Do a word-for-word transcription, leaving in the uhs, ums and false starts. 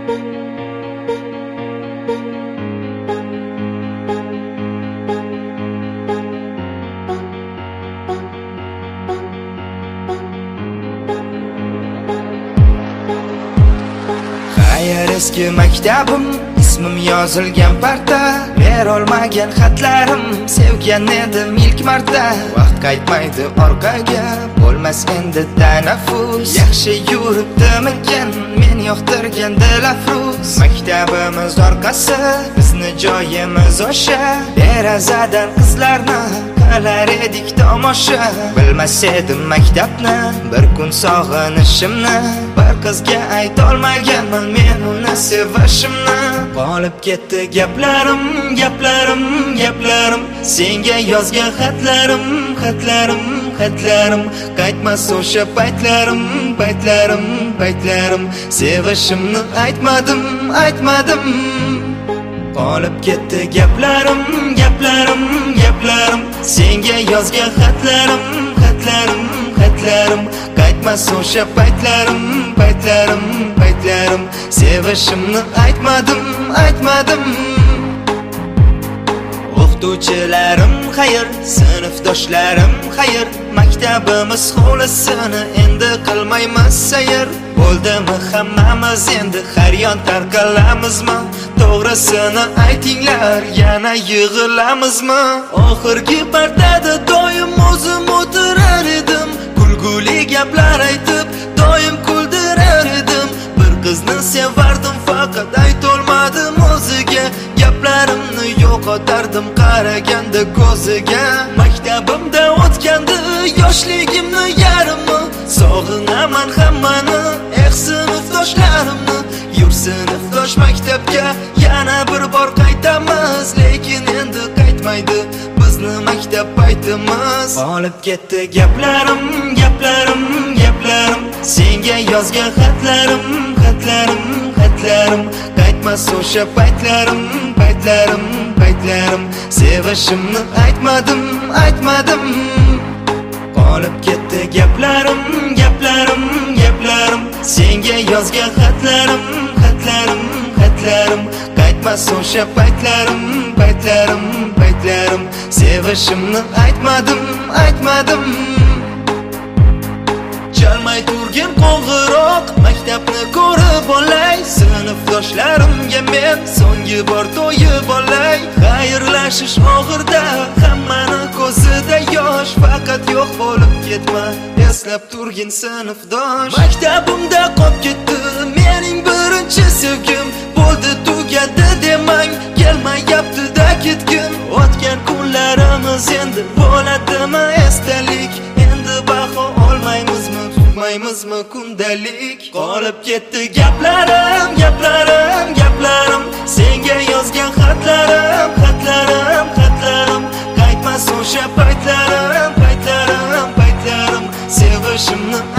Hayır eski maktabim, ismim yozilgan parta, berolmagan xatlarim, sevgan edim ilk marta. Vaqt qaytmaydi orqaga, bo'lmas endi tanaffus. Yaxshi yuribdimikin men yoqtirgan dilafruz. Maktabimiz orqasi, bizni joyimiz o'sha. Derazadan qizlarni qilar edik tomosha. Bilmas edim maktabni, bir kun sog'inishimni, bir qizga aytolmaganman men uni sevishimni. Qolib ketdi gaplarim, gaplarim, gaplarim, senga yozgan xatlarim, xatlarim, xatlarim. Qaytmas o'sha paytlarim, paytlarim, paytlarim. Sevishimni aytmadim, aytmadim. Qolib ketdi gaplarim, gaplarim, gaplarim, senga yozgan xatlarim, xatlarim, xatlarim. Qaytmas o'sha paytlarim, paytlarim, paytlarim. Sevishimni aytmadim, aytmadim. O'qituvchilarim xayr, sinfdoshlarim xayr, maktabimiz hovlisini endi qilmaymiz sayr. Bo'ldimi hammamiz endi har yon tarqalamizmi? To'g'risini aytinglar, yana yig'ilamizmi? Oxirgi partada doim o'zim o'tirar edim, kulguli gaplar aytib doim kuldirar edim. Bir qizni sevardim, faqat aytolmadim o'ziga. Gaplarimni yo'qotardim qaraganda ko'ziga. Maktabimda o'tgandi yoshligimni yarimi, sog'inaman hammani, eh sinfdoshlarimni. Yur sinfdosh maktabga yana bir bor qaytamiz, lekin endi qaytmaydi bizni maktab paytimiz. Qolib ketdi gaplarim, gaplarim, gaplarim, senga yozgan xatlarim, xatlarim, xatlarim. Qaytmas o'sha paytlarim, paytlarim, paytlarim. Sevishimni aytmadim, aytmadim. Qolib ketdi gaplarim, gaplarim, gaplarim, senga yozgan xatlarim, xatlarim, xatlarim. Qaytmas o'sha paytlarim, paytlarim, paytlarim. Sevishimni aytmadim, aytmadim. Chalmay turgin qo'ng'iroq, maktabni ko'rib olay. Sinfdoshlarimga men so'nggi bor to'yib olay. Xayrlashish og'irda, hammani ko'zida yosh, faqat yo'q bo'lib ketma, eslab turgin sinfdosh. Maktabimda qolib ketdi mening birinchi sevgim, bo'ldi tugadi demang, kelmayapti-da ketgim. O'tgan kunlarimiz endi bo'ladimi esdalik, endi baho olmaymizmi, tutmaymizmi kundalik. Qolib ketdi gaplarim, gaplarim, gaplarim, senga yozgan xatlarim, xatlarim, xatlarim. Qaytmas o'sha paytlarim, paytlarim, paytlarim. Sevishimni